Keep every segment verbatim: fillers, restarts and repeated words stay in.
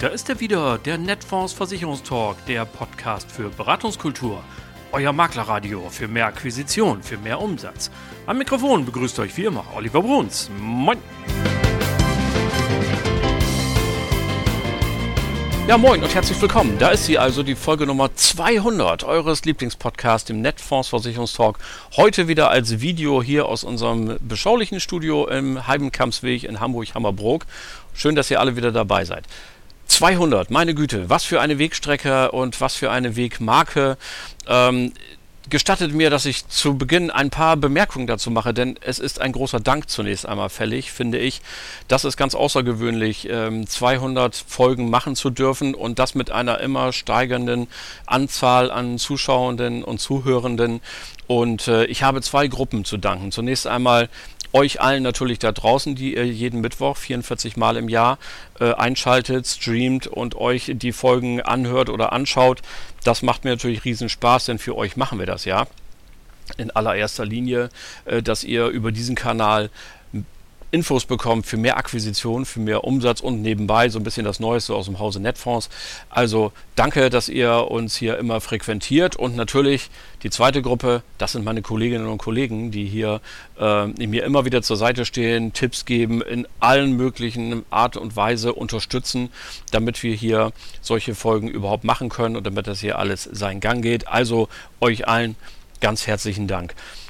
da ist er wieder, der Netfonds Versicherungstalk, der Podcast für Beratungskultur. Euer Maklerradio für mehr Akquisition, für mehr Umsatz. Am Mikrofon begrüßt euch wie immer Oliver Bruns. Moin! Ja, moin und herzlich willkommen. Da ist sie also, die Folge Nummer zweihundert eures Lieblingspodcasts im Netfonds Versicherungstalk. Heute wieder als Video hier aus unserem beschaulichen Studio im Heidenkampsweg in Hamburg-Hammerbrook. Schön, dass ihr alle wieder dabei seid. zweihundert, meine Güte, was für eine Wegstrecke und was für eine Wegmarke. Ähm, gestattet mir, dass ich zu Beginn ein paar Bemerkungen dazu mache, denn es ist ein großer Dank zunächst einmal fällig, finde ich. Das ist ganz außergewöhnlich, ähm, zweihundert Folgen machen zu dürfen und das mit einer immer steigenden Anzahl an Zuschauenden und Zuhörenden. Und äh, ich habe zwei Gruppen zu danken. Zunächst einmal euch allen natürlich da draußen, die ihr jeden Mittwoch vierundvierzig Mal im Jahr äh, einschaltet, streamt und euch die Folgen anhört oder anschaut. Das macht mir natürlich riesen Spaß, denn für euch machen wir das ja in allererster Linie, äh, dass ihr über diesen Kanal Infos bekommt für mehr Akquisition, für mehr Umsatz und nebenbei so ein bisschen das Neueste aus dem Hause Netfonds. Also danke, dass ihr uns hier immer frequentiert und natürlich die zweite Gruppe, das sind meine Kolleginnen und Kollegen, die hier äh, mir immer wieder zur Seite stehen, Tipps geben, in allen möglichen Art und Weise unterstützen, damit wir hier solche Folgen überhaupt machen können und damit das hier alles seinen Gang geht. Also euch allen ganz herzlichen Dank.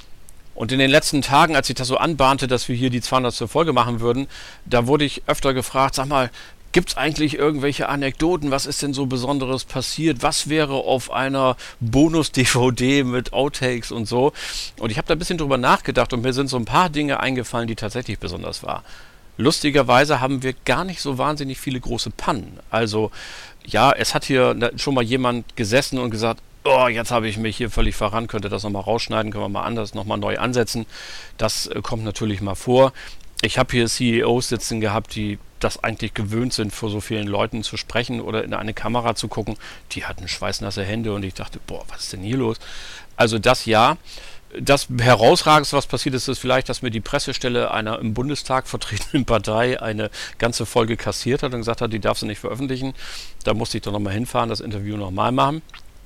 Und in den letzten Tagen, als ich das so anbahnte, dass wir hier die zweihundertste Folge machen würden, da wurde ich öfter gefragt, sag mal, gibt es eigentlich irgendwelche Anekdoten? Was ist denn so Besonderes passiert? Was wäre auf einer Bonus-D V D mit Outtakes und so? Und ich habe da ein bisschen drüber nachgedacht und mir sind so ein paar Dinge eingefallen, die tatsächlich besonders waren. Lustigerweise haben wir gar nicht so wahnsinnig viele große Pannen. Also ja, es hat hier schon mal jemand gesessen und gesagt, oh, jetzt habe ich mich hier völlig verrannt, könnte das nochmal rausschneiden, können wir mal anders, nochmal neu ansetzen. Das äh, kommt natürlich mal vor. Ich habe hier C E Os sitzen gehabt, die das eigentlich gewöhnt sind, vor so vielen Leuten zu sprechen oder in eine Kamera zu gucken. Die hatten schweißnasse Hände und ich dachte, boah, was ist denn hier los? Also das ja. Das Herausragendste, was passiert ist, ist vielleicht, dass mir die Pressestelle einer im Bundestag vertretenen Partei eine ganze Folge kassiert hat und gesagt hat, die darf sie nicht veröffentlichen. Da musste ich doch nochmal hinfahren, das Interview nochmal machen.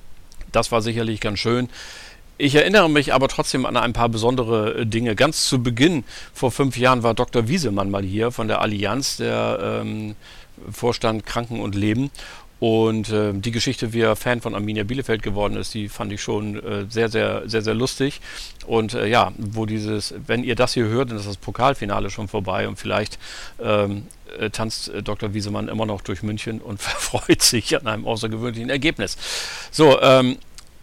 Das war sicherlich ganz schön. Ich erinnere mich aber trotzdem an ein paar besondere Dinge. Ganz zu Beginn, vor fünf Jahren, war Doktor Wiesemann mal hier von der Allianz, der ähm, Vorstand Kranken und Leben. Und äh, die Geschichte, wie er Fan von Arminia Bielefeld geworden ist, die fand ich schon äh, sehr, sehr, sehr, sehr lustig. Und äh, ja, wo dieses, wenn ihr das hier hört, dann ist das Pokalfinale schon vorbei und vielleicht ähm, äh, tanzt äh, Doktor Wiesemann immer noch durch München und freut sich an einem außergewöhnlichen Ergebnis. So, ähm,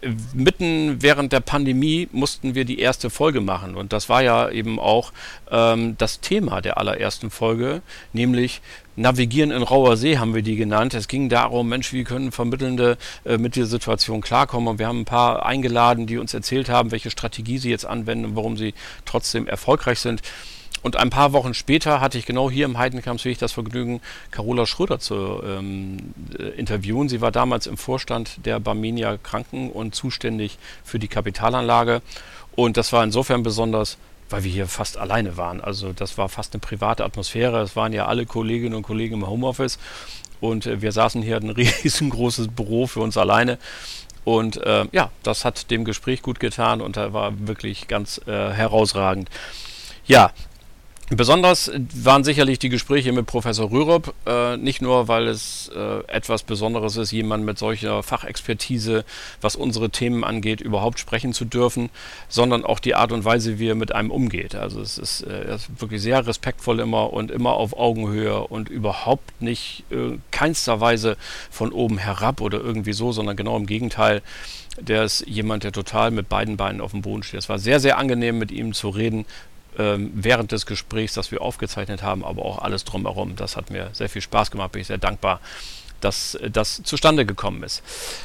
mitten während der Pandemie mussten wir die erste Folge machen und das war ja eben auch ähm, das Thema der allerersten Folge, nämlich Navigieren in rauer See haben wir die genannt. Es ging darum, Mensch, wie können Vermittelnde äh, mit dieser Situation klarkommen und wir haben ein paar eingeladen, die uns erzählt haben, welche Strategie sie jetzt anwenden und warum sie trotzdem erfolgreich sind. Und ein paar Wochen später hatte ich genau hier im Heidenkampsweg das Vergnügen, Carola Schröder zu ähm, äh, interviewen. Sie war damals im Vorstand der Barmenia Kranken und zuständig für die Kapitalanlage. Und das war insofern besonders, weil wir hier fast alleine waren. Also das war fast eine private Atmosphäre. Es waren ja alle Kolleginnen und Kollegen im Homeoffice. Und äh, wir saßen hier in ein riesengroßes Büro für uns alleine. Und äh, ja, das hat dem Gespräch gut getan und da war wirklich ganz äh, herausragend. Ja, besonders waren sicherlich die Gespräche mit Professor Rürup, äh, nicht nur, weil es äh, etwas Besonderes ist, jemand mit solcher Fachexpertise, was unsere Themen angeht, überhaupt sprechen zu dürfen, sondern auch die Art und Weise, wie er mit einem umgeht. Also es ist, äh, er ist wirklich sehr respektvoll immer und immer auf Augenhöhe und überhaupt nicht äh, keinster Weise von oben herab oder irgendwie so, sondern genau im Gegenteil. Der ist jemand, der total mit beiden Beinen auf dem Boden steht. Es war sehr, sehr angenehm, mit ihm zu reden, während des Gesprächs, das wir aufgezeichnet haben, aber auch alles drumherum. Das hat mir sehr viel Spaß gemacht, bin ich sehr dankbar, dass das zustande gekommen ist.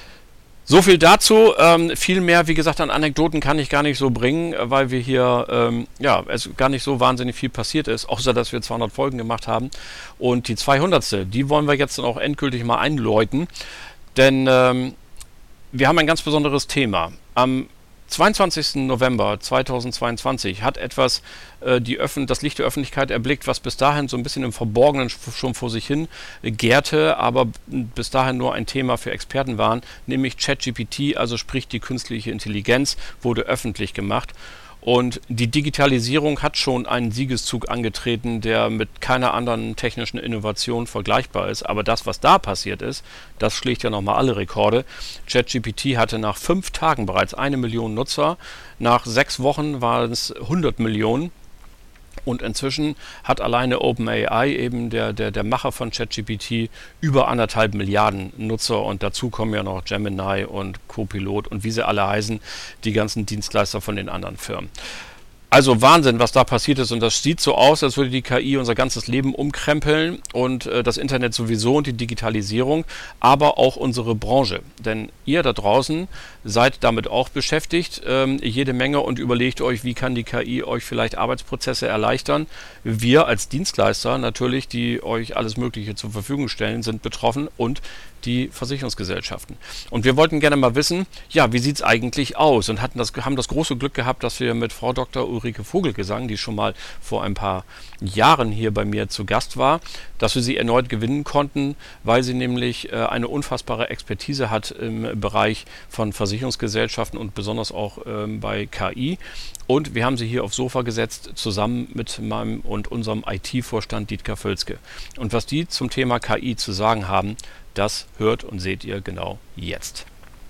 So viel dazu. Ähm, viel mehr, wie gesagt, an Anekdoten kann ich gar nicht so bringen, weil wir hier, ähm, ja, es gar nicht so wahnsinnig viel passiert ist, außer dass wir zweihundert Folgen gemacht haben. Und die zweihundertste, die wollen wir jetzt dann auch endgültig mal einläuten, denn ähm, wir haben ein ganz besonderes Thema. Am zweiundzwanzigsten November zweitausendzweiundzwanzig hat etwas äh, die Öffn- das Licht der Öffentlichkeit erblickt, was bis dahin so ein bisschen im Verborgenen schon vor sich hin gärte, aber bis dahin nur ein Thema für Experten waren, nämlich ChatGPT, also sprich die künstliche Intelligenz, wurde öffentlich gemacht. Und die Digitalisierung hat schon einen Siegeszug angetreten, der mit keiner anderen technischen Innovation vergleichbar ist. Aber das, was da passiert ist, das schlägt ja nochmal alle Rekorde. ChatGPT hatte nach fünf Tagen bereits eine Million Nutzer. Nach sechs Wochen waren es hundert Millionen. Und inzwischen hat alleine OpenAI, eben der, der, der Macher von ChatGPT, über anderthalb Milliarden Nutzer. Und dazu kommen ja noch Gemini und Copilot und wie sie alle heißen, die ganzen Dienstleister von den anderen Firmen. Also Wahnsinn, was da passiert ist, und das sieht so aus, als würde die K I unser ganzes Leben umkrempeln und äh, das Internet sowieso und die Digitalisierung, aber auch unsere Branche. Denn ihr da draußen seid damit auch beschäftigt, ähm, jede Menge, und überlegt euch, wie kann die K I euch vielleicht Arbeitsprozesse erleichtern. Wir als Dienstleister natürlich, die euch alles Mögliche zur Verfügung stellen, sind betroffen, und die Versicherungsgesellschaften. Und wir wollten gerne mal wissen, ja, wie sieht es eigentlich aus? Und hatten das, haben das große Glück gehabt, dass wir mit Frau Doktor Ulrike Vogelgesang, die schon mal vor ein paar Jahren hier bei mir zu Gast war, dass wir sie erneut gewinnen konnten, weil sie nämlich äh, eine unfassbare Expertise hat im Bereich von Versicherungsgesellschaften und besonders auch ähm, bei K I. Und wir haben sie hier aufs Sofa gesetzt, zusammen mit meinem und unserem I T-Vorstand Dietger Völzke. Und was die zum Thema K I zu sagen haben, das hört und seht ihr genau jetzt.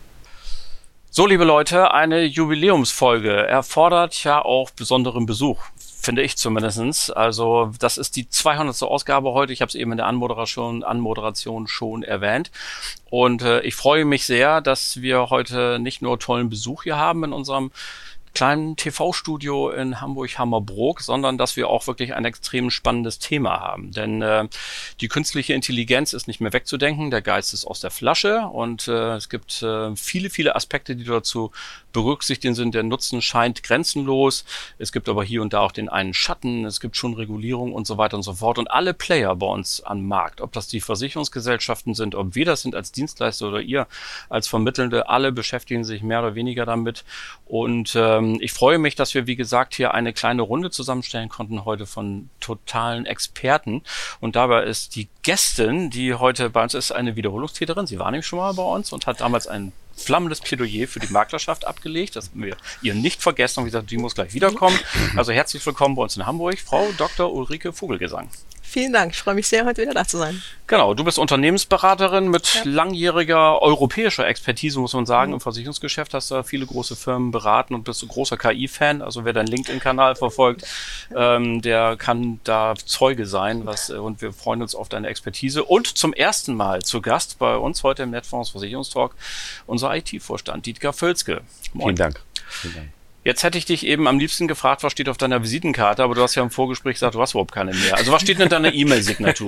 So, liebe Leute, eine Jubiläumsfolge erfordert ja auch besonderen Besuch, finde ich zumindest. Also das ist die zweihundertste Ausgabe heute. Ich habe es eben in der Anmoderation, Anmoderation schon erwähnt. Und äh, ich freue mich sehr, dass wir heute nicht nur tollen Besuch hier haben in unserem kleinen T V-Studio in Hamburg-Hammerbrook, sondern dass wir auch wirklich ein extrem spannendes Thema haben. Denn äh, die künstliche Intelligenz ist nicht mehr wegzudenken, der Geist ist aus der Flasche, und äh, es gibt äh, viele, viele Aspekte, die dazu berücksichtigen sind. Der Nutzen scheint grenzenlos. Es gibt aber hier und da auch den einen Schatten. Es gibt schon Regulierung und so weiter und so fort. Und alle Player bei uns am Markt, ob das die Versicherungsgesellschaften sind, ob wir das sind als Dienstleister oder ihr als Vermittelnde, alle beschäftigen sich mehr oder weniger damit. Und ähm, ich freue mich, dass wir, wie gesagt, hier eine kleine Runde zusammenstellen konnten heute von totalen Experten. Und dabei ist die Gästin, die heute bei uns ist, eine Wiederholungstäterin. Sie war nämlich schon mal bei uns und hat damals ein flammendes Plädoyer für die Maklerschaft abgelegt. Das haben wir ihr nicht vergessen, und wie gesagt, die muss gleich wiederkommen. Also herzlich willkommen bei uns in Hamburg, Frau Doktor Ulrike Vogelgesang. Vielen Dank, ich freue mich sehr, heute wieder da zu sein. Genau, du bist Unternehmensberaterin mit ja. langjähriger europäischer Expertise, muss man sagen, mhm. im Versicherungsgeschäft. Hast du viele große Firmen beraten und bist ein großer K I-Fan. Also wer deinen LinkedIn-Kanal verfolgt, ähm, der kann da Zeuge sein. Was, und wir freuen uns auf deine Expertise. Und zum ersten Mal zu Gast bei uns heute im Netfonds Versicherungstalk unser I T-Vorstand Dietger Völzke. Moin. Vielen Dank. Vielen Dank. Jetzt hätte ich dich eben am liebsten gefragt, was steht auf deiner Visitenkarte, aber du hast ja im Vorgespräch gesagt, du hast überhaupt keine mehr. Also was steht denn in deiner E-Mail-Signatur?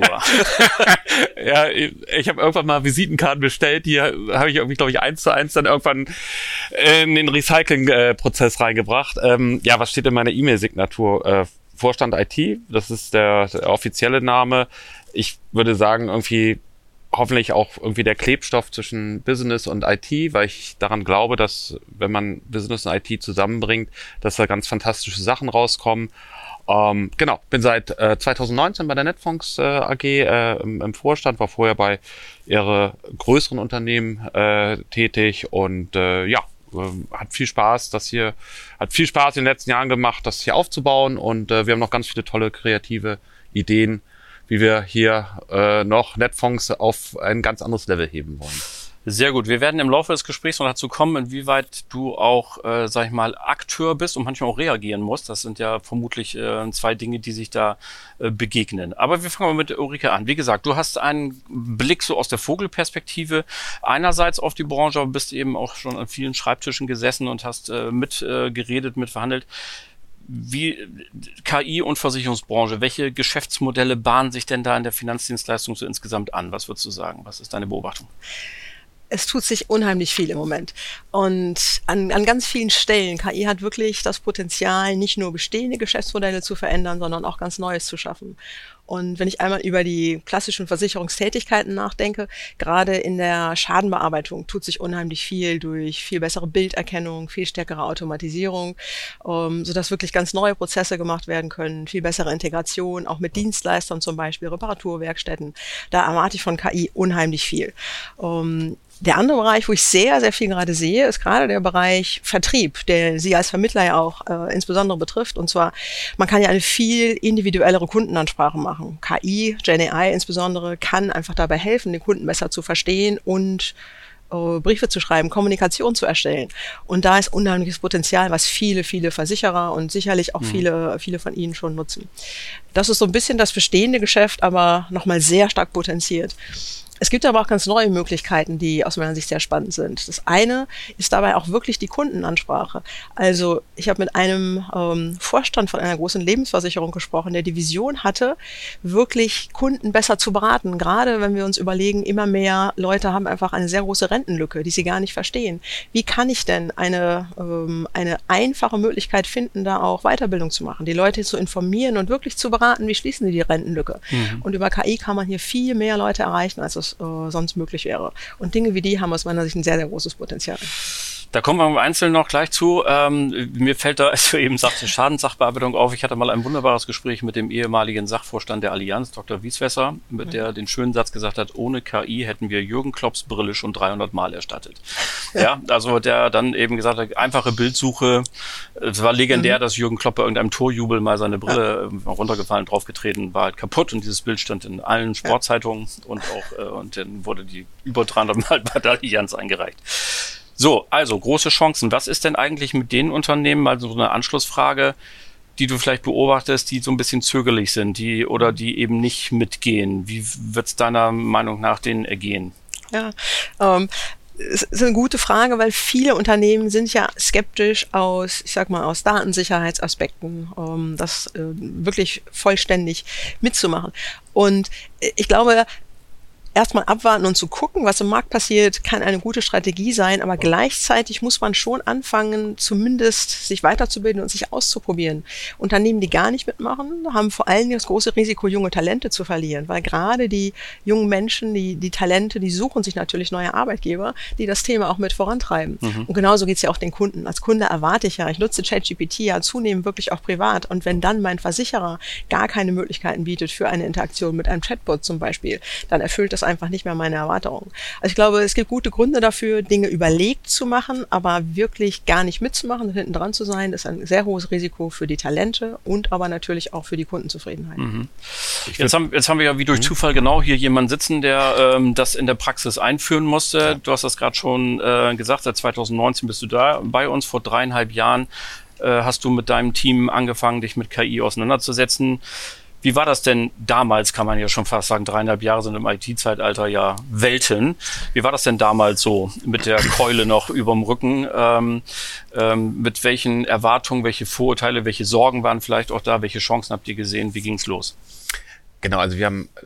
Ja, ich habe irgendwann mal Visitenkarten bestellt, die habe ich irgendwie, glaube ich, eins zu eins dann irgendwann in den Recycling-Prozess reingebracht. Ähm, ja, was steht in meiner E-Mail-Signatur? Äh, Vorstand I T, das ist der, der offizielle Name. Ich würde sagen, irgendwie hoffentlich auch irgendwie der Klebstoff zwischen Business und I T, weil ich daran glaube, dass wenn man Business und I T zusammenbringt, dass da ganz fantastische Sachen rauskommen. Ähm, genau, bin seit äh, zweitausendneunzehn bei der Netfonds äh, A G äh, im, im Vorstand, war vorher bei ihre größeren Unternehmen äh, tätig und äh, ja, äh, hat viel Spaß, das hier, hat viel Spaß in den letzten Jahren gemacht, das hier aufzubauen, und äh, wir haben noch ganz viele tolle kreative Ideen, wie wir hier äh, noch Netfonds auf ein ganz anderes Level heben wollen. Sehr gut. Wir werden im Laufe des Gesprächs noch dazu kommen, inwieweit du auch, äh, sag ich mal, Akteur bist und manchmal auch reagieren musst. Das sind ja vermutlich äh, zwei Dinge, die sich da äh, begegnen. Aber wir fangen mal mit Ulrike an. Wie gesagt, du hast einen Blick so aus der Vogelperspektive einerseits auf die Branche, aber bist eben auch schon an vielen Schreibtischen gesessen und hast äh, mit äh, geredet, mit verhandelt. Wie K I und Versicherungsbranche, welche Geschäftsmodelle bahnen sich denn da in der Finanzdienstleistung so insgesamt an? Was würdest du sagen? Was ist deine Beobachtung? Es tut sich unheimlich viel im Moment. Und an, an ganz vielen Stellen, K I hat wirklich das Potenzial, nicht nur bestehende Geschäftsmodelle zu verändern, sondern auch ganz Neues zu schaffen. Und wenn ich einmal über die klassischen Versicherungstätigkeiten nachdenke, gerade in der Schadenbearbeitung tut sich unheimlich viel durch viel bessere Bilderkennung, viel stärkere Automatisierung, ähm, sodass wirklich ganz neue Prozesse gemacht werden können, viel bessere Integration, auch mit Dienstleistern zum Beispiel, Reparaturwerkstätten. Da erwarte ich von K I unheimlich viel. Ähm, Der andere Bereich, wo ich sehr, sehr viel gerade sehe, ist gerade der Bereich Vertrieb, der Sie als Vermittler ja auch äh, insbesondere betrifft. Und zwar, man kann ja eine viel individuellere Kundenansprache machen. K I, Gen A I insbesondere, kann einfach dabei helfen, den Kunden besser zu verstehen und äh, Briefe zu schreiben, Kommunikation zu erstellen. Und da ist unheimliches Potenzial, was viele, viele Versicherer und sicherlich auch mhm. viele, viele von Ihnen schon nutzen. Das ist so ein bisschen das bestehende Geschäft, aber nochmal sehr stark potenziert. Es gibt aber auch ganz neue Möglichkeiten, die aus meiner Sicht sehr spannend sind. Das eine ist dabei auch wirklich die Kundenansprache. Also ich habe mit einem ähm, Vorstand von einer großen Lebensversicherung gesprochen, der die Vision hatte, wirklich Kunden besser zu beraten. Gerade wenn wir uns überlegen, immer mehr Leute haben einfach eine sehr große Rentenlücke, die sie gar nicht verstehen. Wie kann ich denn eine, ähm, eine einfache Möglichkeit finden, da auch Weiterbildung zu machen, die Leute zu informieren und wirklich zu beraten, wie schließen sie die Rentenlücke? Mhm. Und über K I kann man hier viel mehr Leute erreichen, als das äh, sonst möglich wäre. Und Dinge wie die haben aus meiner Sicht ein sehr, sehr großes Potenzial. Da kommen wir im Einzelnen noch gleich zu. Ähm, mir fällt da, als du eben sagst, Schadenssachbearbeitung auf. Ich hatte mal ein wunderbares Gespräch mit dem ehemaligen Sachvorstand der Allianz, Doktor Wieswesser, mit mhm. der den schönen Satz gesagt hat, ohne K I hätten wir Jürgen Klopps Brille schon dreihundert Mal erstattet. Ja, also der dann eben gesagt hat, einfache Bildsuche. Es war legendär, mhm. dass Jürgen Klopp bei irgendeinem Torjubel mal seine Brille ja. runtergefallen, draufgetreten, war halt kaputt und dieses Bild stand in allen Sportzeitungen ja. und auch, äh, und dann wurde die über dreihundert Mal bei der Allianz eingereicht. So, also große Chancen. Was ist denn eigentlich mit den Unternehmen, mal so eine Anschlussfrage, die du vielleicht beobachtest, die so ein bisschen zögerlich sind, die oder die eben nicht mitgehen? Wie wird es deiner Meinung nach denen ergehen? Ja, ähm, es ist eine gute Frage, weil viele Unternehmen sind ja skeptisch aus, ich sag mal, aus Datensicherheitsaspekten, ähm, das äh, wirklich vollständig mitzumachen. Und ich glaube, erstmal abwarten und zu gucken, was im Markt passiert, kann eine gute Strategie sein, aber gleichzeitig muss man schon anfangen, zumindest sich weiterzubilden und sich auszuprobieren. Unternehmen, die gar nicht mitmachen, haben vor allem das große Risiko, junge Talente zu verlieren, weil gerade die jungen Menschen, die, die Talente, die suchen sich natürlich neue Arbeitgeber, die das Thema auch mit vorantreiben. Mhm. Und genauso geht es ja auch den Kunden. Als Kunde erwarte ich ja, ich nutze ChatGPT ja zunehmend wirklich auch privat, und wenn dann mein Versicherer gar keine Möglichkeiten bietet für eine Interaktion mit einem Chatbot zum Beispiel, dann erfüllt das einfach nicht mehr meine Erwartungen. Also ich glaube, es gibt gute Gründe dafür, Dinge überlegt zu machen, aber wirklich gar nicht mitzumachen und hinten dran zu sein, ist ein sehr hohes Risiko für die Talente und aber natürlich auch für die Kundenzufriedenheit. Mhm. Jetzt, haben, jetzt haben wir ja wie durch mhm. Zufall genau hier jemanden sitzen, der ähm, das in der Praxis einführen musste. Ja. Du hast das gerade schon äh, gesagt, seit zweitausendneunzehn bist du da bei uns. Vor dreieinhalb Jahren äh, hast du mit deinem Team angefangen, dich mit K I auseinanderzusetzen. Wie war das denn damals, kann man ja schon fast sagen, dreieinhalb Jahre sind im I T-Zeitalter ja Welten. Wie war das denn damals so mit der Keule noch überm Rücken? Ähm, ähm, mit welchen Erwartungen, welche Vorurteile, welche Sorgen waren vielleicht auch da? Welche Chancen habt ihr gesehen? Wie ging's los? Genau, also wir haben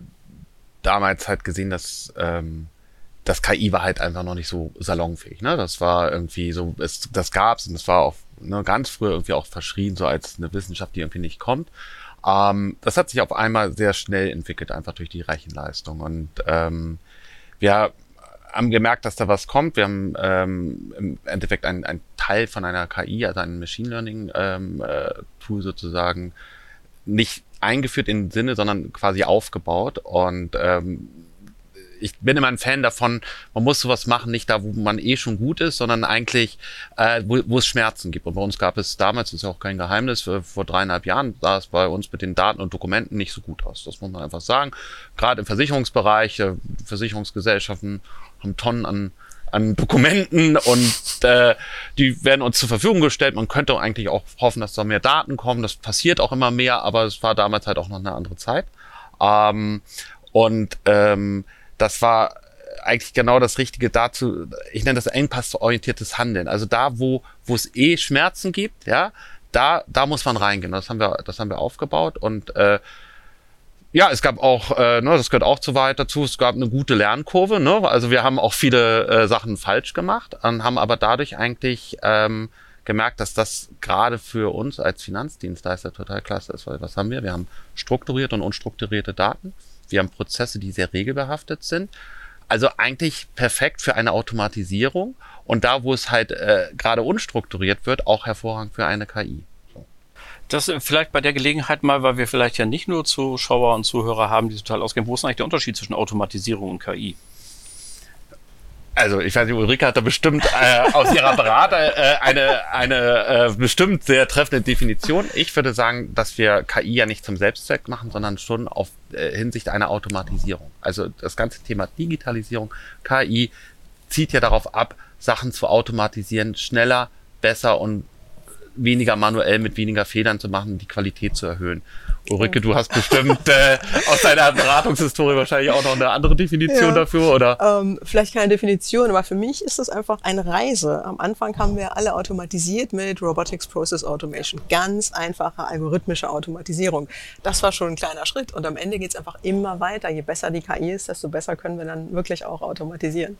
damals halt gesehen, dass ähm, das K I war halt einfach noch nicht so salonfähig. Ne? Das war irgendwie so, es, das gab's und es war auch ne, ganz früher irgendwie auch verschrien, so als eine Wissenschaft, die irgendwie nicht kommt. Ähm, das hat sich auf einmal sehr schnell entwickelt, einfach durch die Rechenleistung. Und ähm, wir haben gemerkt, dass da was kommt. Wir haben ähm, im Endeffekt einen, einen Teil von einer K I, also ein Machine Learning ähm, äh, Tool sozusagen, nicht eingeführt im Sinne, sondern quasi aufgebaut. Und ähm, ich bin immer ein Fan davon, man muss sowas machen, nicht da, wo man eh schon gut ist, sondern eigentlich, äh, wo, wo es Schmerzen gibt. Und bei uns gab es damals, das ist ja auch kein Geheimnis, für, vor dreieinhalb Jahren sah es bei uns mit den Daten und Dokumenten nicht so gut aus. Das muss man einfach sagen. Gerade im Versicherungsbereich, äh, Versicherungsgesellschaften haben Tonnen an, an Dokumenten und äh, die werden uns zur Verfügung gestellt. Man könnte eigentlich auch hoffen, dass da mehr Daten kommen. Das passiert auch immer mehr, aber es war damals halt auch noch eine andere Zeit. Ähm, und ähm, das war eigentlich genau das Richtige dazu, ich nenne das engpassorientiertes Handeln. Also da, wo wo es eh Schmerzen gibt, ja, da da muss man reingehen. Das haben wir das haben wir aufgebaut und äh, Ja, es gab auch, äh, ne, das gehört auch zu weit dazu, es gab eine gute Lernkurve, ne? Also wir haben auch viele äh, Sachen falsch gemacht, und haben aber dadurch eigentlich ähm, gemerkt, dass das gerade für uns als Finanzdienstleister total klasse ist, weil was haben wir? Wir haben strukturierte und unstrukturierte Daten, wir haben Prozesse, die sehr regelbehaftet sind, also eigentlich perfekt für eine Automatisierung und da, wo es halt äh, gerade unstrukturiert wird, auch hervorragend für eine K I. Das vielleicht bei der Gelegenheit mal, weil wir vielleicht ja nicht nur Zuschauer und Zuhörer haben, die total ausgehen. Wo ist eigentlich der Unterschied zwischen Automatisierung und K I? Also ich weiß nicht, Ulrike hat da bestimmt äh, aus ihrer Berater äh, eine, eine äh, bestimmt sehr treffende Definition. Ich würde sagen, dass wir K I ja nicht zum Selbstzweck machen, sondern schon auf äh, Hinsicht einer Automatisierung. Also das ganze Thema Digitalisierung, K I zieht ja darauf ab, Sachen zu automatisieren, schneller, besser und weniger manuell mit weniger Fehlern zu machen, die Qualität zu erhöhen. Ulrike, du hast bestimmt äh, aus deiner Beratungshistorie wahrscheinlich auch noch eine andere Definition ja. dafür, oder? Ähm, vielleicht keine Definition, aber für mich ist das einfach eine Reise. Am Anfang haben wir alle automatisiert mit Robotics Process Automation. Ganz einfache algorithmische Automatisierung. Das war schon ein kleiner Schritt und am Ende geht es einfach immer weiter. Je besser die K I ist, desto besser können wir dann wirklich auch automatisieren.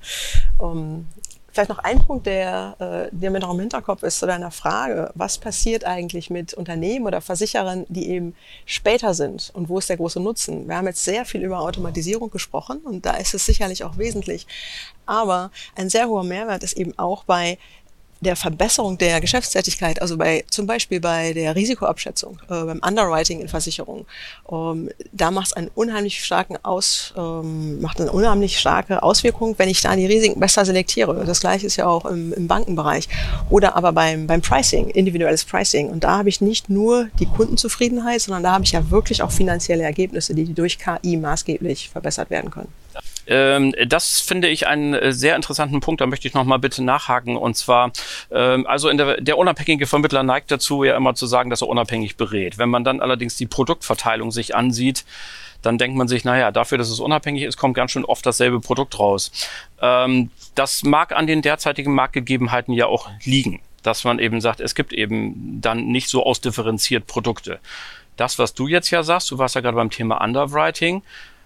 Um, Vielleicht noch ein Punkt, der, äh, der mir noch im Hinterkopf ist zu deiner Frage. Was passiert eigentlich mit Unternehmen oder Versicherern, die eben später sind? Und wo ist der große Nutzen? Wir haben jetzt sehr viel über Automatisierung gesprochen und da ist es sicherlich auch wesentlich. Aber ein sehr hoher Mehrwert ist eben auch bei der Verbesserung der Geschäftstätigkeit, also bei zum Beispiel bei der Risikoabschätzung, äh, beim Underwriting in Versicherungen. Ähm, da macht es einen unheimlich starken Aus, ähm, macht eine unheimlich starke Auswirkung, wenn ich da die Risiken besser selektiere. Das Gleiche ist ja auch im, im Bankenbereich. Oder aber beim, beim Pricing, individuelles Pricing. Und da habe ich nicht nur die Kundenzufriedenheit, sondern da habe ich ja wirklich auch finanzielle Ergebnisse, die durch K I maßgeblich verbessert werden können. Ähm, das finde ich einen sehr interessanten Punkt, da möchte ich nochmal bitte nachhaken. Und zwar, ähm, also in der, der unabhängige Vermittler neigt dazu, ja immer zu sagen, dass er unabhängig berät. Wenn man dann allerdings die Produktverteilung sich ansieht, dann denkt man sich, naja, dafür, dass es unabhängig ist, kommt ganz schön oft dasselbe Produkt raus. Ähm, das mag an den derzeitigen Marktgegebenheiten ja auch liegen, dass man eben sagt, es gibt eben dann nicht so ausdifferenziert Produkte. Das, was du jetzt ja sagst, du warst ja gerade beim Thema Underwriting,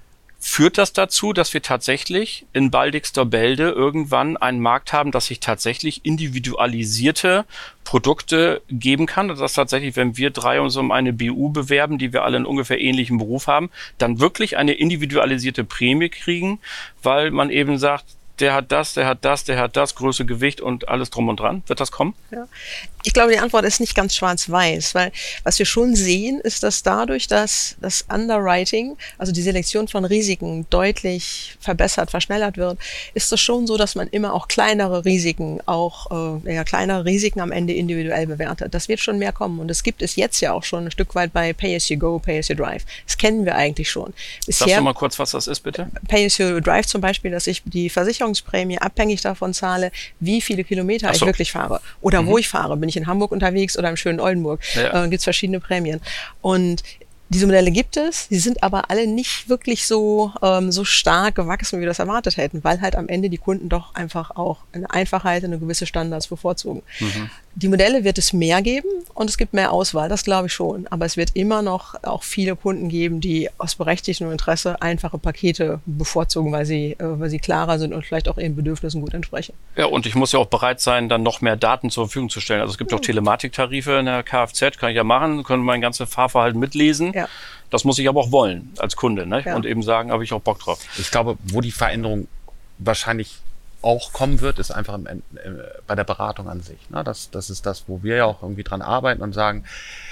führt das dazu, dass wir tatsächlich in baldigster Bälde irgendwann einen Markt haben, dass sich tatsächlich individualisierte Produkte geben kann, dass tatsächlich, wenn wir drei uns um eine B U bewerben, die wir alle in ungefähr ähnlichem Beruf haben, dann wirklich eine individualisierte Prämie kriegen, weil man eben sagt, der hat das, der hat das, der hat das, Größe, Gewicht und alles drum und dran. Wird das kommen? Ja. Ich glaube, die Antwort ist nicht ganz schwarz-weiß, weil was wir schon sehen, ist, dass dadurch, dass das Underwriting, also die Selektion von Risiken deutlich verbessert, verschnellert wird, ist es schon so, dass man immer auch kleinere Risiken, auch äh, ja, kleinere Risiken am Ende individuell bewertet. Das wird schon mehr kommen und das gibt es jetzt ja auch schon ein Stück weit bei Pay-as-you-go, Pay-as-you-drive. Das kennen wir eigentlich schon. Bisher, Sagst du mal kurz, was das ist, bitte? Pay-as-you-drive zum Beispiel, dass ich die Versicherungsprämie abhängig davon zahle, wie viele Kilometer so. ich wirklich fahre oder mhm. wo ich fahre. Bin ich in Hamburg unterwegs oder im schönen Oldenburg. Ja. Äh, gibt es verschiedene Prämien. Und diese Modelle gibt es, die sind aber alle nicht wirklich so, ähm, so stark gewachsen, wie wir das erwartet hätten, weil halt am Ende die Kunden doch einfach auch eine Einfachheit und eine gewisse Standards bevorzugen. Mhm. Die Modelle wird es mehr geben und es gibt mehr Auswahl, das glaube ich schon. Aber es wird immer noch auch viele Kunden geben, die aus berechtigtem Interesse einfache Pakete bevorzugen, weil sie, äh, weil sie klarer sind und vielleicht auch ihren Bedürfnissen gut entsprechen. Ja, und ich muss ja auch bereit sein, dann noch mehr Daten zur Verfügung zu stellen. Also es gibt auch Telematiktarife in der Kfz, kann ich ja machen, können mein ganzes Fahrverhalten mitlesen. Ja. Das muss ich aber auch wollen als Kunde, ne? Ja. Und eben sagen, habe ich auch Bock drauf. Ich glaube, wo die Veränderung wahrscheinlich auch kommen wird, ist einfach im, äh, bei der Beratung an sich. Ne? Das, das ist das, wo wir ja auch irgendwie dran arbeiten und sagen,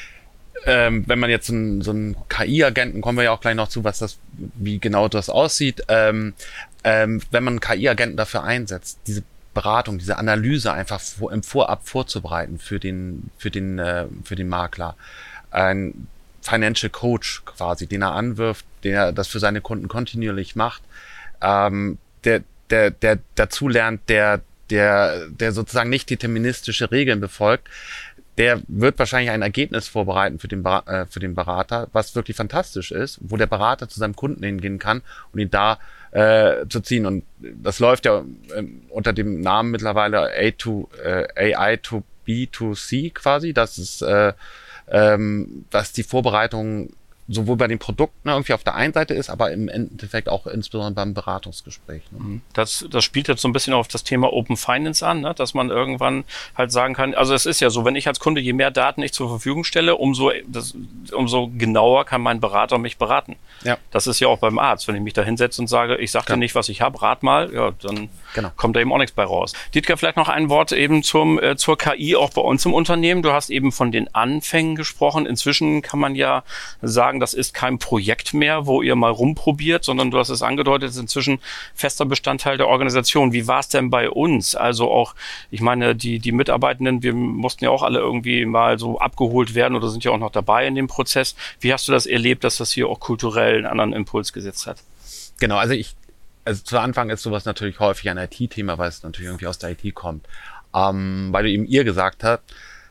ähm, wenn man jetzt so einen, so einen K I-Agenten, kommen wir ja auch gleich noch zu, was das, wie genau das aussieht, ähm, ähm, wenn man einen K I-Agenten dafür einsetzt, diese Beratung, diese Analyse einfach vor, im Vorab vorzubereiten für den, für den, äh, für den Makler. Ein Financial Coach quasi, den er anwirft, der das für seine Kunden kontinuierlich macht, ähm, der der der dazu lernt, der der der sozusagen nicht deterministische Regeln befolgt, der wird wahrscheinlich ein Ergebnis vorbereiten für den äh, für den Berater, was wirklich fantastisch ist, wo der Berater zu seinem Kunden hingehen kann und ihn da äh, zu ziehen. Und das läuft ja äh, unter dem Namen mittlerweile A to äh, A I to B to C quasi. Das ist äh, ähm, was die Vorbereitung sowohl bei den Produkten irgendwie auf der einen Seite ist, aber im Endeffekt auch insbesondere beim Beratungsgespräch. Ne? Das, das spielt jetzt so ein bisschen auf das Thema Open Finance an, ne? Dass man irgendwann halt sagen kann, also es ist ja so, wenn ich als Kunde, je mehr Daten ich zur Verfügung stelle, umso, das, umso genauer kann mein Berater mich beraten. Ja. Das ist ja auch beim Arzt, wenn ich mich da hinsetze und sage, ich sag dir nicht, was ich habe, rat mal, ja, dann genau. kommt da eben auch nichts bei raus. Dietger, vielleicht noch ein Wort eben zum, äh, zur K I auch bei uns im Unternehmen. Du hast eben von den Anfängen gesprochen. Inzwischen kann man ja sagen, das ist kein Projekt mehr, wo ihr mal rumprobiert, sondern du hast es angedeutet, ist inzwischen fester Bestandteil der Organisation. Wie war es denn bei uns? Also auch, ich meine, die, die Mitarbeitenden, wir mussten ja auch alle irgendwie mal so abgeholt werden oder sind ja auch noch dabei in dem Prozess. Wie hast du das erlebt, dass das hier auch kulturell einen anderen Impuls gesetzt hat? Genau, also ich, also zu Anfang ist sowas natürlich häufig ein I T-Thema, weil es natürlich irgendwie aus der I T kommt. Ähm, weil du eben ihr gesagt hast,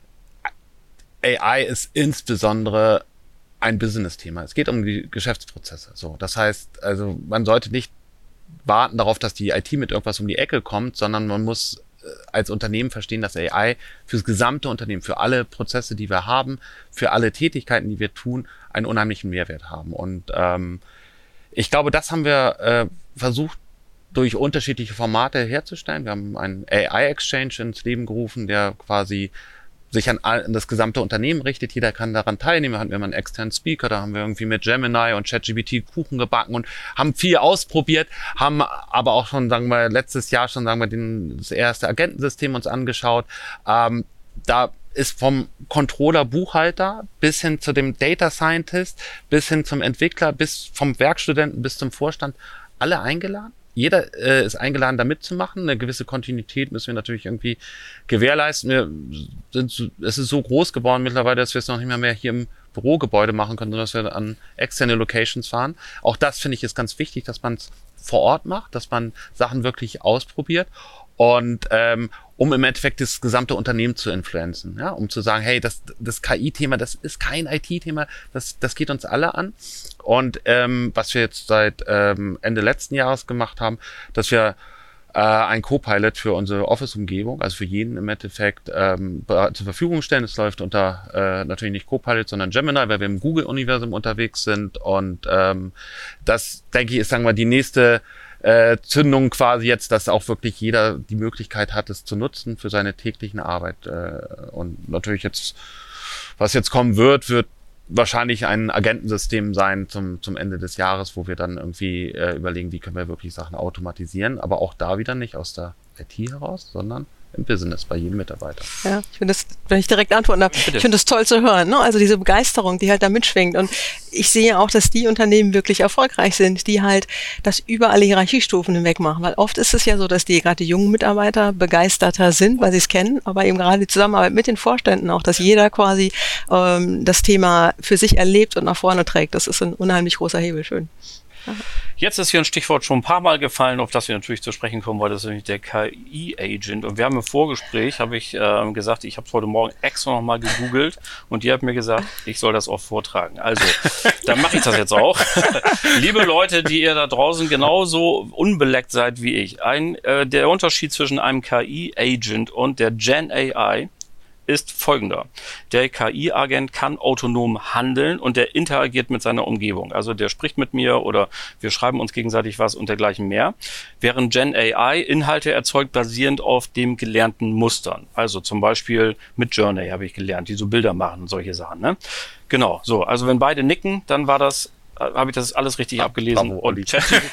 A I ist insbesondere ein Business-Thema. Es geht um die Geschäftsprozesse. So, das heißt, also man sollte nicht warten darauf, dass die I T mit irgendwas um die Ecke kommt, sondern man muss als Unternehmen verstehen, dass A I fürs gesamte Unternehmen, für alle Prozesse, die wir haben, für alle Tätigkeiten, die wir tun, einen unheimlichen Mehrwert haben. Und ähm, ich glaube, das haben wir äh, versucht, durch unterschiedliche Formate herzustellen. Wir haben einen A I-Exchange ins Leben gerufen, der quasi sich an, all, an das gesamte Unternehmen richtet. Jeder kann daran teilnehmen. Wir hatten immer einen externen Speaker, da haben wir irgendwie mit Gemini und ChatGPT Kuchen gebacken und haben viel ausprobiert, haben aber auch schon, sagen wir, letztes Jahr schon, sagen wir, den, das erste Agentensystem uns angeschaut. Ähm, da ist vom Controller, Buchhalter bis hin zu dem Data Scientist, bis hin zum Entwickler, bis vom Werkstudenten bis zum Vorstand alle eingeladen. Jeder äh, ist eingeladen, da mitzumachen. Eine gewisse Kontinuität müssen wir natürlich irgendwie gewährleisten. Wir sind, so, es ist so groß geworden mittlerweile, dass wir es noch nicht mehr, mehr hier im Bürogebäude machen können, sondern dass wir an externe Locations fahren. Auch das finde ich ist ganz wichtig, dass man es vor Ort macht, dass man Sachen wirklich ausprobiert und ähm, um im Endeffekt das gesamte Unternehmen zu influenzen, ja, um zu sagen, hey, das, das K I-Thema, das ist kein I T-Thema, das, das geht uns alle an. Und ähm, was wir jetzt seit ähm, Ende letzten Jahres gemacht haben, dass wir äh, ein Co-Pilot für unsere Office-Umgebung, also für jeden im Endeffekt ähm, zur Verfügung stellen. Es läuft unter äh, natürlich nicht Co-Pilot, sondern Gemini, weil wir im Google-Universum unterwegs sind. Und ähm, das, denke ich, ist, sagen wir, die nächste äh, Zündung quasi jetzt, dass auch wirklich jeder die Möglichkeit hat, es zu nutzen für seine täglichen Arbeit. Äh, und natürlich jetzt, was jetzt kommen wird, wird wahrscheinlich ein Agentensystem sein zum zum Ende des Jahres, wo wir dann irgendwie äh, überlegen, wie können wir wirklich Sachen automatisieren, aber auch da wieder nicht aus der I T heraus, sondern im Business bei jedem Mitarbeiter. Ja, ich finde das, wenn ich direkt antworten darf, Bitte. Ich finde das toll zu hören, ne? Also diese Begeisterung, die halt da mitschwingt. Und ich sehe auch, dass die Unternehmen wirklich erfolgreich sind, die halt das über alle Hierarchiestufen hinweg machen. Weil oft ist es ja so, dass die gerade die jungen Mitarbeiter begeisterter sind, weil sie es kennen, aber eben gerade die Zusammenarbeit mit den Vorständen auch, dass jeder quasi ähm, das Thema für sich erlebt und nach vorne trägt. Das ist ein unheimlich großer Hebel. Schön. Aha. Jetzt ist hier ein Stichwort schon ein paar Mal gefallen, auf das wir natürlich zu sprechen kommen, weil das ist nämlich der K I-Agent. Und wir haben im Vorgespräch, habe ich äh, gesagt, ich habe es heute Morgen extra nochmal gegoogelt und ihr habt mir gesagt, ich soll das auch vortragen. Also, dann mache ich das jetzt auch. Liebe Leute, die ihr da draußen genauso unbeleckt seid wie ich, ein, äh, der Unterschied zwischen einem K I-Agent und der Gen A I ist folgender. Der K I-Agent kann autonom handeln und der interagiert mit seiner Umgebung. Also der spricht mit mir oder wir schreiben uns gegenseitig was und dergleichen mehr. Während Gen A I Inhalte erzeugt basierend auf dem gelernten Mustern. Also zum Beispiel mit Journey habe ich gelernt, die so Bilder machen und solche Sachen. Ne? Genau, so. Also wenn beide nicken, dann war das habe ich das alles richtig ja, abgelesen. Bravo, und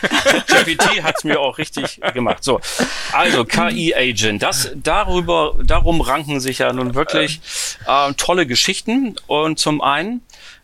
ChatGPT hat es mir auch richtig gemacht. So, also K I-Agent, das darüber, darum ranken sich ja nun wirklich äh, tolle Geschichten und zum einen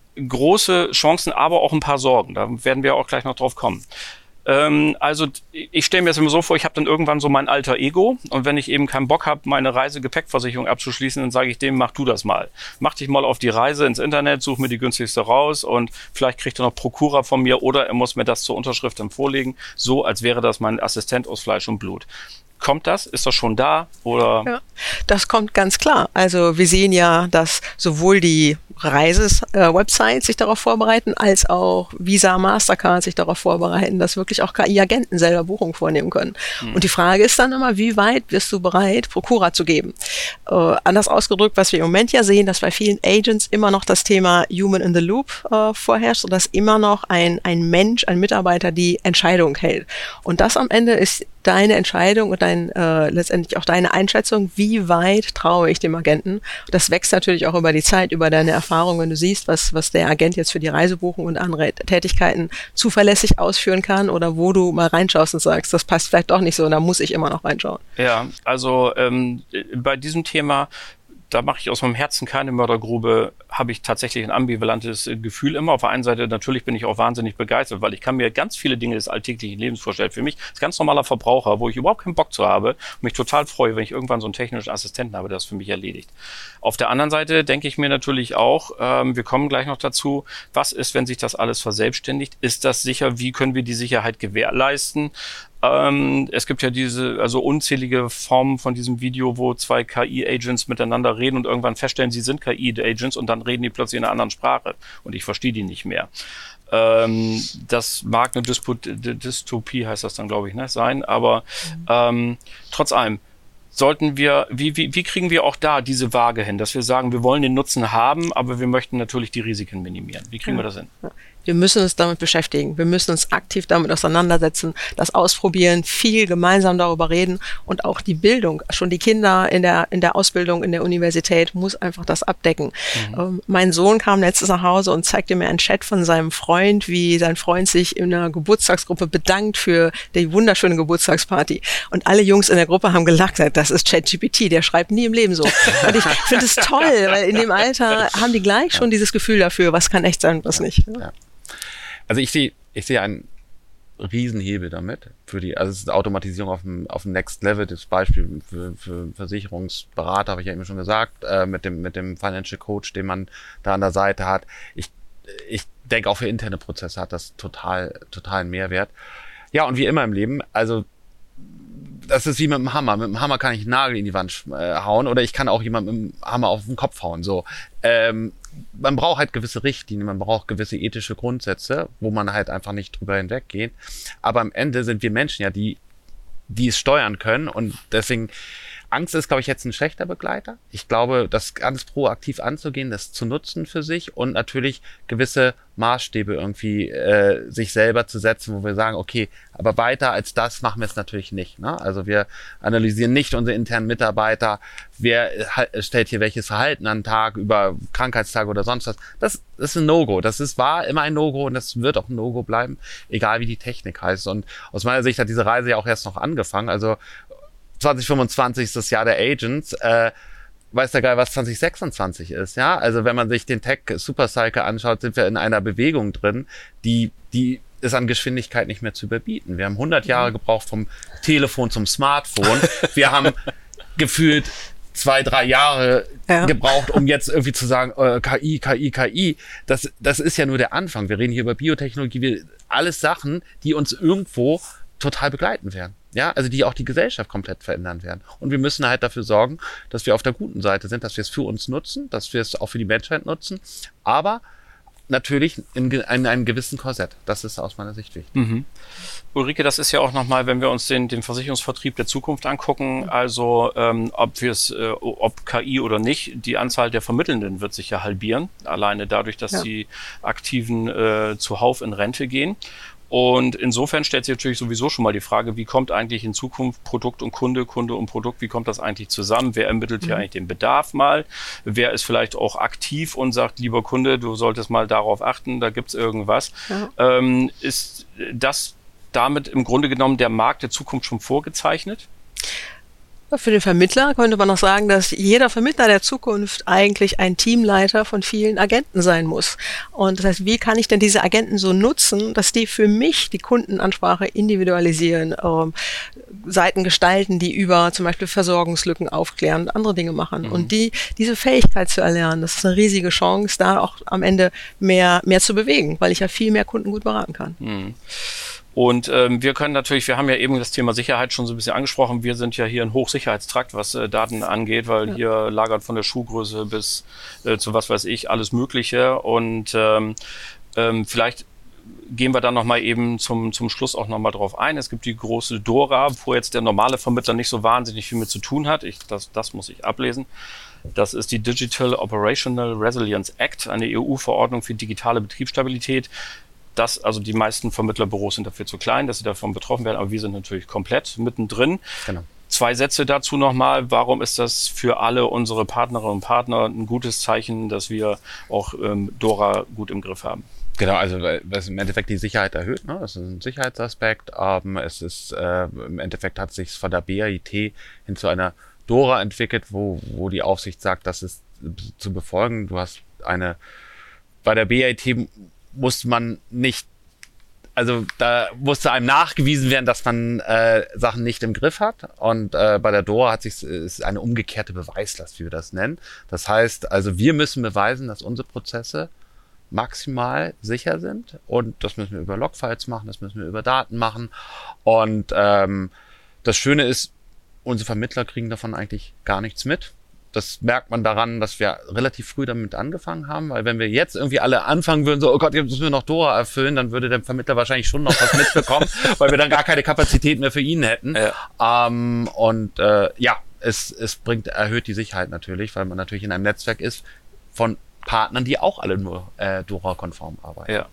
große Chancen, aber auch ein paar Sorgen. Da werden wir auch gleich noch drauf kommen. Ähm, also ich stelle mir das immer so vor, ich habe dann irgendwann so mein alter Ego und wenn ich eben keinen Bock habe, meine Reisegepäckversicherung abzuschließen, dann sage ich dem, mach du das mal. Mach dich mal auf die Reise ins Internet, such mir die günstigste raus und vielleicht kriegt er noch Prokura von mir oder er muss mir das zur Unterschrift dann vorlegen, so als wäre das mein Assistent aus Fleisch und Blut. Kommt das? Ist das schon da? Oder? Ja, das kommt ganz klar. Also wir sehen ja, dass sowohl die Reises-Websites äh, sich darauf vorbereiten, als auch Visa, Mastercard sich darauf vorbereiten, dass wirklich auch K I-Agenten selber Buchungen vornehmen können. Mhm. Und die Frage ist dann immer, wie weit bist du bereit, Prokura zu geben? Äh, anders ausgedrückt, was wir im Moment ja sehen, dass bei vielen Agents immer noch das Thema Human in the Loop äh, vorherrscht und dass immer noch ein, ein Mensch, ein Mitarbeiter die Entscheidung hält. Und das am Ende ist deine Entscheidung und dein, äh, letztendlich auch deine Einschätzung, wie weit traue ich dem Agenten. Das wächst natürlich auch über die Zeit, über deine Erfahrung, wenn du siehst, was, was der Agent jetzt für die Reisebuchung und andere Tätigkeiten zuverlässig ausführen kann oder wo du mal reinschaust und sagst, das passt vielleicht doch nicht so, da muss ich immer noch reinschauen. Ja, also ähm, bei diesem Thema, da mache ich aus meinem Herzen keine Mördergrube, habe ich tatsächlich ein ambivalentes Gefühl immer. Auf der einen Seite natürlich bin ich auch wahnsinnig begeistert, weil ich kann mir ganz viele Dinge des alltäglichen Lebens vorstellen. Für mich ist ganz normaler Verbraucher, wo ich überhaupt keinen Bock zu habe und mich total freue, wenn ich irgendwann so einen technischen Assistenten habe, der das für mich erledigt. Auf der anderen Seite denke ich mir natürlich auch, ähm, wir kommen gleich noch dazu, was ist, wenn sich das alles verselbstständigt? Ist das sicher? Wie können wir die Sicherheit gewährleisten? Ähm, es gibt ja diese, also unzählige Formen von diesem Video, wo zwei K I-Agents miteinander reden und irgendwann feststellen, sie sind K I-Agents und dann reden die plötzlich in einer anderen Sprache und ich verstehe die nicht mehr. Ähm, das mag eine Dispo- Dystopie, heißt das dann, glaube ich, ne, sein, aber ähm, trotz allem sollten wir, wie, wie, wie kriegen wir auch da diese Waage hin, dass wir sagen, wir wollen den Nutzen haben, aber wir möchten natürlich die Risiken minimieren. Wie kriegen ja. wir das hin? Ja. Wir müssen uns damit beschäftigen. Wir müssen uns aktiv damit auseinandersetzen, das ausprobieren, viel gemeinsam darüber reden und auch die Bildung, schon die Kinder in der, in der Ausbildung, in der Universität muss einfach das abdecken. Mhm. Ähm, mein Sohn kam letztens nach Hause und zeigte mir einen Chat von seinem Freund, wie sein Freund sich in einer Geburtstagsgruppe bedankt für die wunderschöne Geburtstagsparty. Und alle Jungs in der Gruppe haben gelacht, das ist ChatGPT, der schreibt nie im Leben so. Und ich finde es toll, weil in dem Alter haben die gleich schon dieses Gefühl dafür, was kann echt sein und was nicht. Ja. Also ich sehe ich sehe einen Riesenhebel damit für die, also es ist Automatisierung auf dem auf dem Next Level. Das Beispiel für, für Versicherungsberater habe ich ja eben schon gesagt, äh, mit dem mit dem Financial Coach, den man da an der Seite hat. Ich ich denke auch für interne Prozesse hat das total totalen Mehrwert. Ja, und wie immer im Leben, also das ist wie mit dem Hammer. Mit dem Hammer kann ich einen Nagel in die Wand äh, hauen oder ich kann auch jemanden mit dem Hammer auf den Kopf hauen. So, ähm, man braucht halt gewisse Richtlinien, man braucht gewisse ethische Grundsätze, wo man halt einfach nicht drüber hinweggeht. Aber am Ende sind wir Menschen ja, die, die es steuern können und deswegen Angst ist, glaube ich, jetzt ein schlechter Begleiter. Ich glaube, das ganz proaktiv anzugehen, das zu nutzen für sich und natürlich gewisse Maßstäbe irgendwie äh, sich selber zu setzen, wo wir sagen, okay, aber weiter als das machen wir es natürlich nicht. Ne? Also wir analysieren nicht unsere internen Mitarbeiter, wer stellt hier welches Verhalten an den Tag über Krankheitstage oder sonst was. Das, das ist ein No-Go. Das ist, war immer ein No-Go und das wird auch ein No-Go bleiben, egal wie die Technik heißt. Und aus meiner Sicht hat diese Reise ja auch erst noch angefangen. Also zwanzig fünfundzwanzig ist das Jahr der Agents. Äh, weiß der Geil, was zwanzig sechsundzwanzig ist, ja? Also wenn man sich den Tech Supercycle anschaut, sind wir in einer Bewegung drin, die, die ist an Geschwindigkeit nicht mehr zu überbieten. Wir haben hundert Jahre gebraucht vom Telefon zum Smartphone. Wir haben gefühlt zwei, drei Jahre ja. gebraucht, um jetzt irgendwie zu sagen, äh, K I, K I, K I. Das, das ist ja nur der Anfang. Wir reden hier über Biotechnologie, wir, alles Sachen, die uns irgendwo total begleiten werden. Ja, also die auch die Gesellschaft komplett verändern werden. Und wir müssen halt dafür sorgen, dass wir auf der guten Seite sind, dass wir es für uns nutzen, dass wir es auch für die Menschheit nutzen, aber natürlich in, in einem gewissen Korsett. Das ist aus meiner Sicht wichtig. Mhm. Ulrike, das ist ja auch nochmal, wenn wir uns den, den Versicherungsvertrieb der Zukunft angucken, also ähm, ob wir es, äh, ob K I oder nicht, die Anzahl der Vermittelnden wird sich ja halbieren, alleine dadurch, dass ja. die Aktiven äh, zuhauf in Rente gehen. Und insofern stellt sich natürlich sowieso schon mal die Frage, wie kommt eigentlich in Zukunft Produkt und Kunde, Kunde und Produkt, wie kommt das eigentlich zusammen? Wer ermittelt mhm. hier eigentlich den Bedarf mal? Wer ist vielleicht auch aktiv und sagt, lieber Kunde, du solltest mal darauf achten, da gibt's irgendwas. Ja. Ähm, ist das damit im Grunde genommen der Markt der Zukunft schon vorgezeichnet? Für den Vermittler könnte man noch sagen, dass jeder Vermittler der Zukunft eigentlich ein Teamleiter von vielen Agenten sein muss. Und das heißt, wie kann ich denn diese Agenten so nutzen, dass die für mich die Kundenansprache individualisieren, ähm, Seiten gestalten, die über zum Beispiel Versorgungslücken aufklären und andere Dinge machen. Mhm. Und die diese Fähigkeit zu erlernen, das ist eine riesige Chance, da auch am Ende mehr, mehr zu bewegen, weil ich ja viel mehr Kunden gut beraten kann. Mhm. Und ähm, wir können natürlich, wir haben ja eben das Thema Sicherheit schon so ein bisschen angesprochen. Wir sind ja hier ein Hochsicherheitstrakt, was äh, Daten angeht, weil ja. hier lagert von der Schuhgröße bis äh, zu was weiß ich alles Mögliche. Und ähm, ähm, vielleicht gehen wir dann nochmal eben zum, zum Schluss auch nochmal drauf ein. Es gibt die große DORA, wo jetzt der normale Vermittler nicht so wahnsinnig viel mit zu tun hat. Ich, das, das muss ich ablesen. Das ist die Digital Operational Resilience Act, eine E U-Verordnung für digitale Betriebsstabilität. Das, also die meisten Vermittlerbüros sind dafür zu klein, dass sie davon betroffen werden, aber wir sind natürlich komplett mittendrin. Genau. Zwei Sätze dazu nochmal. Warum ist das für alle unsere Partnerinnen und Partner ein gutes Zeichen, dass wir auch ähm, DORA gut im Griff haben? Genau, also was im Endeffekt die Sicherheit erhöht, ne? Das ist ein Sicherheitsaspekt. Ähm, es ist äh, im Endeffekt hat sich von der B A I T hin zu einer DORA entwickelt, wo wo die Aufsicht sagt, das ist zu befolgen. Du hast eine bei der B A I T muss man nicht, also da musste einem nachgewiesen werden, dass man äh, Sachen nicht im Griff hat. Und äh, bei der DORA hat sich ist eine umgekehrte Beweislast, wie wir das nennen. Das heißt, also wir müssen beweisen, dass unsere Prozesse maximal sicher sind, und das müssen wir über Logfiles machen, das müssen wir über Daten machen, und ähm, das Schöne ist, unsere Vermittler kriegen davon eigentlich gar nichts mit. Das merkt man daran, dass wir relativ früh damit angefangen haben, weil wenn wir jetzt irgendwie alle anfangen würden, so, oh Gott, jetzt müssen wir noch DORA erfüllen, dann würde der Vermittler wahrscheinlich schon noch was mitbekommen, weil wir dann gar keine Kapazität mehr für ihn hätten. Ja. Ähm, und äh, ja, es, es bringt, erhöht die Sicherheit natürlich, weil man natürlich in einem Netzwerk ist von Partnern, die auch alle nur äh, DORA-konform arbeiten. Ja.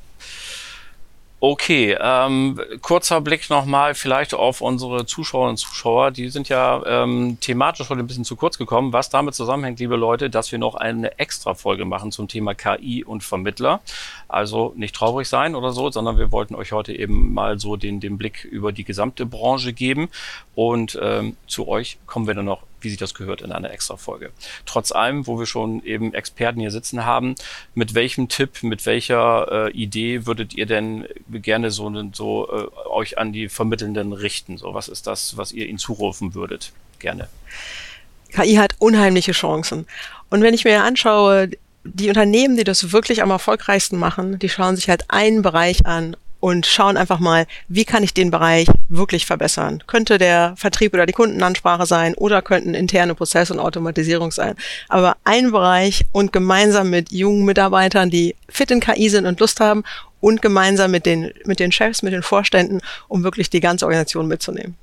Okay, ähm, kurzer Blick nochmal vielleicht auf unsere Zuschauerinnen und Zuschauer. Die sind ja ähm, thematisch heute ein bisschen zu kurz gekommen, was damit zusammenhängt, liebe Leute, dass wir noch eine Extra-Folge machen zum Thema K I und Vermittler. Also nicht traurig sein oder so, sondern wir wollten euch heute eben mal so den, den Blick über die gesamte Branche geben, und ähm, zu euch kommen wir dann noch, wie sich das gehört, in einer Extra-Folge. Trotz allem, wo wir schon eben Experten hier sitzen haben, mit welchem Tipp, mit welcher äh, Idee würdet ihr denn gerne so, so äh, euch an die Vermittelnden richten? So, was ist das, was ihr ihnen zurufen würdet? Gerne. K I hat unheimliche Chancen. Und wenn ich mir anschaue, die Unternehmen, die das wirklich am erfolgreichsten machen, die schauen sich halt einen Bereich an und schauen einfach mal, wie kann ich den Bereich wirklich verbessern? Könnte der Vertrieb oder die Kundenansprache sein, oder könnten interne Prozesse und Automatisierung sein? Aber ein Bereich, und gemeinsam mit jungen Mitarbeitern, die fit in K I sind und Lust haben, und gemeinsam mit den, mit den Chefs, mit den Vorständen, um wirklich die ganze Organisation mitzunehmen.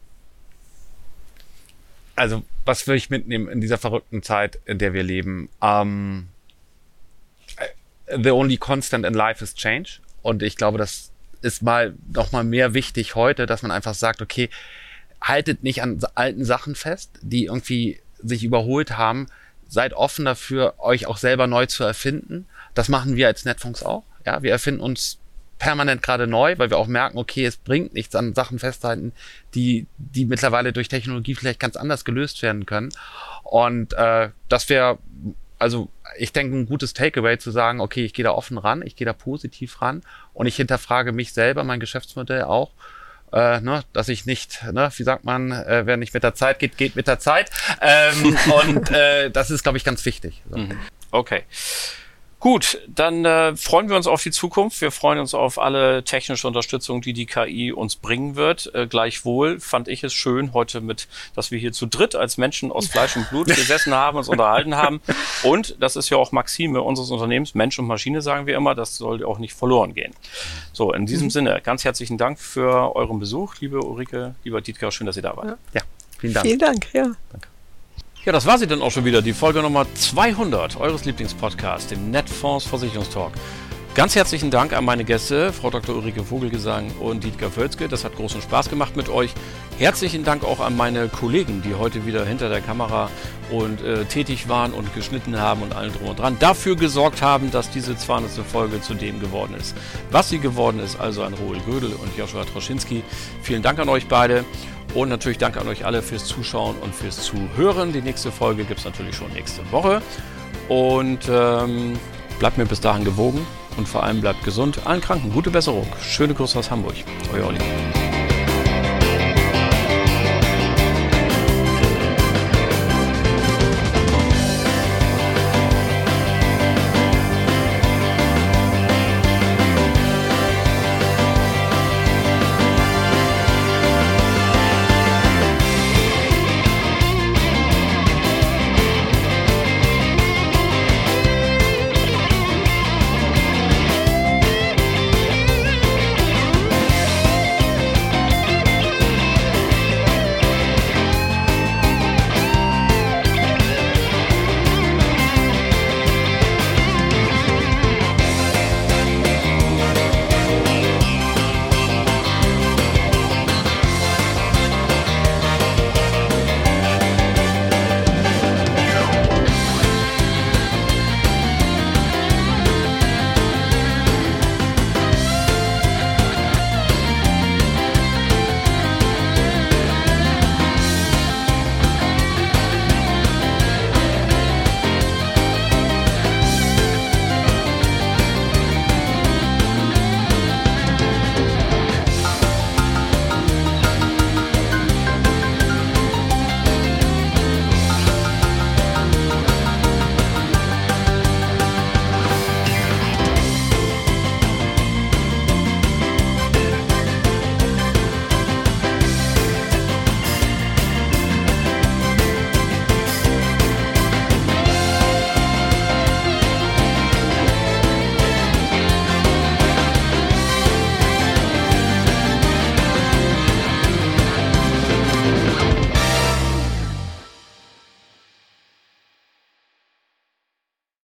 Also, was will ich mitnehmen in dieser verrückten Zeit, in der wir leben? Um, the only constant in life is change. Und ich glaube, das ist mal noch mal mehr wichtig heute, dass man einfach sagt, okay, haltet nicht an alten Sachen fest, die irgendwie sich überholt haben. Seid offen dafür, euch auch selber neu zu erfinden. Das machen wir als Netfonds auch. Ja, wir erfinden uns permanent gerade neu, weil wir auch merken, okay, es bringt nichts, an Sachen festhalten, die die mittlerweile durch Technologie vielleicht ganz anders gelöst werden können. Und äh, das wäre, also ich denke, ein gutes Takeaway zu sagen, okay, ich gehe da offen ran, ich gehe da positiv ran, und ich hinterfrage mich selber, mein Geschäftsmodell auch, äh, ne, dass ich nicht, ne, wie sagt man, äh, wer nicht mit der Zeit geht, geht mit der Zeit. Ähm, und äh, das ist, glaube ich, ganz wichtig. So. Okay. Gut, dann äh, freuen wir uns auf die Zukunft. Wir freuen uns auf alle technische Unterstützung, die die K I uns bringen wird. Äh, gleichwohl fand ich es schön heute, mit, dass wir hier zu dritt als Menschen aus Fleisch und Blut gesessen haben, uns unterhalten haben. Und das ist ja auch Maxime unseres Unternehmens, Mensch und Maschine, sagen wir immer, das soll auch nicht verloren gehen. So, in diesem mhm. Sinne, ganz herzlichen Dank für euren Besuch, liebe Ulrike, lieber Dietger, schön, dass ihr da wart. Ja, ja, vielen Dank. Vielen Dank, ja. Danke. Ja, das war sie dann auch schon wieder, die Folge Nummer zweihundert eures Lieblingspodcasts, dem Netfonds Versicherungstalk. Ganz herzlichen Dank an meine Gäste, Frau Doktor Ulrike Vogelgesang und Dietger Völzke. Das hat großen Spaß gemacht mit euch. Herzlichen Dank auch an meine Kollegen, die heute wieder hinter der Kamera und äh, tätig waren und geschnitten haben und allen drum und dran. Dafür gesorgt haben, dass diese zweihundertste Folge zu dem geworden ist, was sie geworden ist. Also an Roel Gödel und Joshua Troschinski. Vielen Dank an euch beide. Und natürlich danke an euch alle fürs Zuschauen und fürs Zuhören. Die nächste Folge gibt es natürlich schon nächste Woche. Und ähm, bleibt mir bis dahin gewogen und vor allem bleibt gesund. Allen Kranken gute Besserung. Schöne Grüße aus Hamburg. Euer Olli.